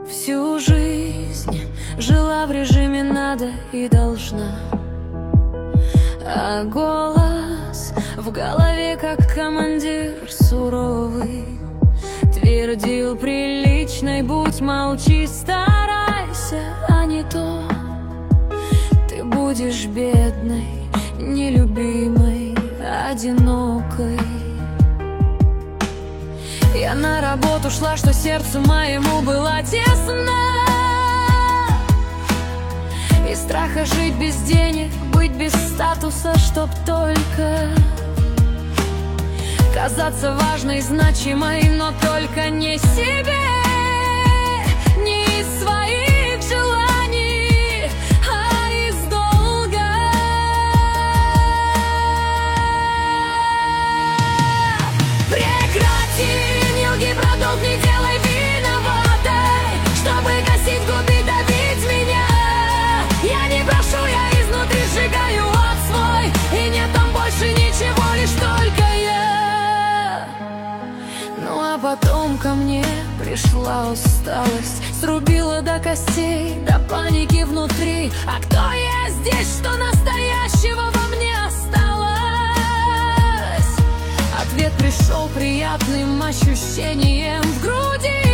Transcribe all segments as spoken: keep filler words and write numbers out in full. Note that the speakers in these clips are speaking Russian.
Всю жизнь жила в режиме надо и должна, а голос в голове, как командир суровый, твердил: приличной будь, молчи, старайся, а не то ты будешь бедной, нелюбимой, одинокой. Я на работу шла, что сердцу моему было тесно, из страха жить без денег, быть без статуса, чтоб только казаться важной, значимой, но только не себе, не из своих желаний, а из долга. Прекрати, не лги, продолг, не делай виноватой, чтобы гасить, губить, давить меня. Я не прошу, я изнутри сжигаю от свой, и нет там больше ничего, лишь только я. Ну а потом ко мне пришла усталость, срубила до костей, до паники внутри. А кто я здесь, что настоящего во мне осталось? Ответ пришел приятным ощущением в груди.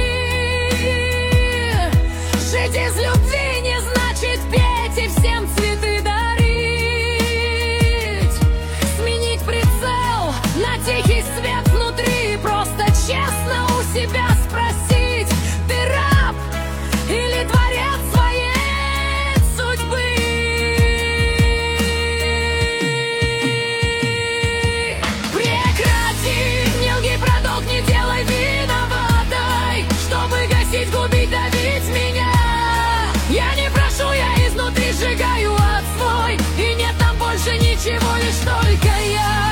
Жить из любви не значит петь и всем цветы дарить, сменить прицел на тихий свет внутри, просто честно у себя спросить: ты раб или творец своей судьбы? Прекрати, не лги, продолг, не делай виноватой, чтобы гасить, губить, давить меня. Я не прошу, я изнутри сжигаю от свой, и нет там больше ничего, лишь только я.